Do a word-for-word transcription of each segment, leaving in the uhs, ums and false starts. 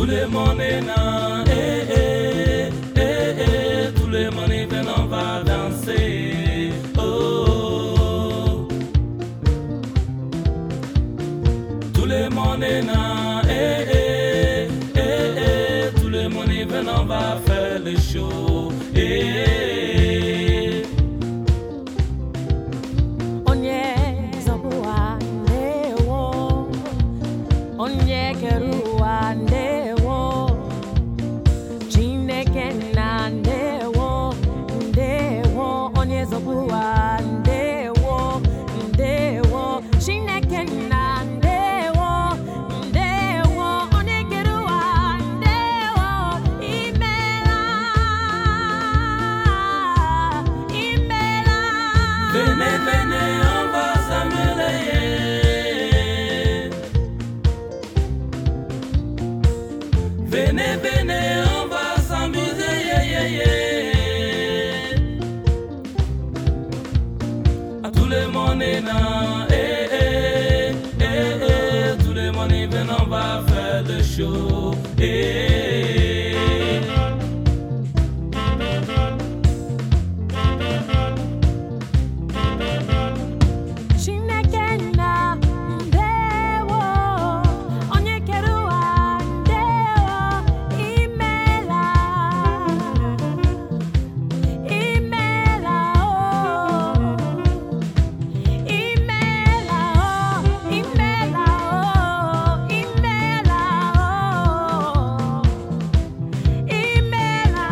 Tout le monde est là, eh, eh, eh, eh. Tout le monde est venu, on va danser. Oh. Tout le monde est là, eh, eh, eh, eh. Tout le monde est venu, on va faire le show. Eh, eh. Onye zabua ndewo, onye kerua ndewo, Chineke na ndewo, ndewo, onye zabua ndewo, ndewo, Chineke na ndewo, ndewo, onye kerua ndewo, imela, imela. Venez, venez, on va s'amuser. Venez, venez, on va s'amuser. Yeah, yeah, yeah. Ah, tout le monde est là. Eh, eh, eh, eh. Tout le monde est venu, on va faire le show. Eh, eh. Chineke na ndewo, onye kerua ndewo, imela, imela oh, imela oh, imela oh, imela oh, imela,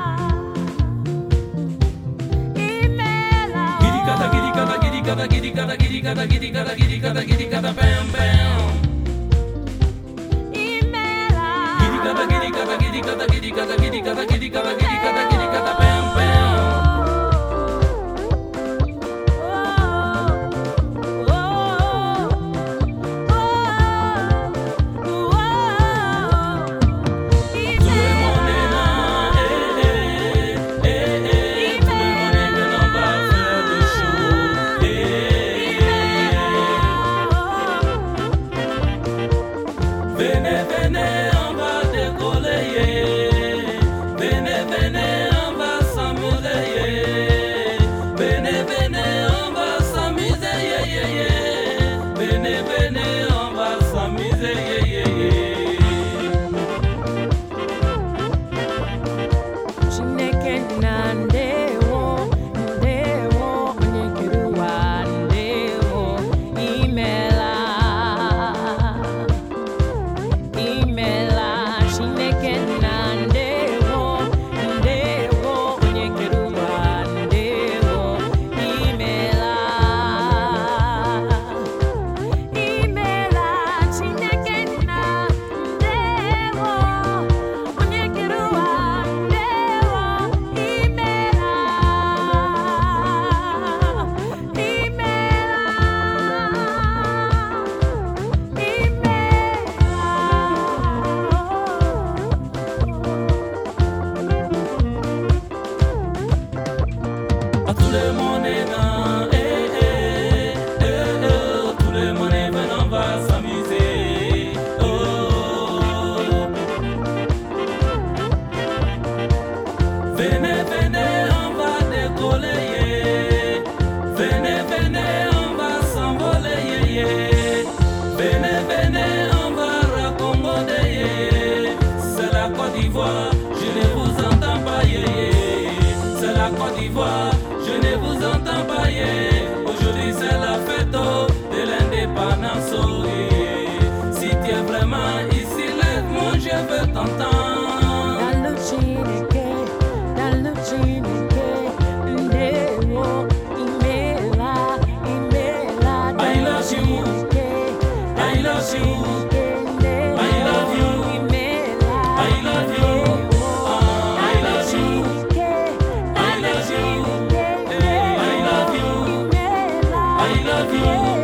imela oh. Giddy gada, giddy gada, giddy gada, giddy gada, giddy gada, giddy gada, giddy gada, giddy gada, bam bam. Imela. Giddy gada, giddy gada, giddy gada, giddy gada, giddy gada, giddy gada, giddy gada, giddy gada, bam bam. Tout le monde est là, eh, eh, eh, eh. Tout le monde est venu, on va faire le show. Eh, eh. Venez, venez, on va décoller. Yeah. Venez, venez, on va s'amuser. Yeah. Venez, venez, on va s'amuser. Yeah, yeah, yeah. Venez, venez, on va s'amuser. Yeah, yeah, yeah. Chineke na ndewo, ndewo, onye kerua ndewo, imela, imela. Chineke na ndewo, ndewo, onye kerua ndewo, imela, imela. Chineke na ndewo, onye kerua ndewo, imela, Ah, tout le monde est là, eh, eh, eh, eh. Tout le monde est venu, on va s'amuser. Oh. Venez, venez, on va décoller. Yeah. Venez, venez, on va s'envoler. Yeah, yeah. Venez, venez, on va raccommoder. Yeah. C'est la Côte d'Ivoire, je ne vous entends pas. Yeah, yeah. C'est la Côte d'Ivoire, je ne vous entends pas. Yeah. Aujourd'hui c'est la fête oh, de l'indépendance. Oh, yeah. Si tu es vraiment ici, lève-moi, je veux t'entendre. Dalu Chineke, dalu Chineke, ndewo, imela, imela. I love you. I love you. I love you. I love you. Ah, I love you. I love you. I love you. I love you.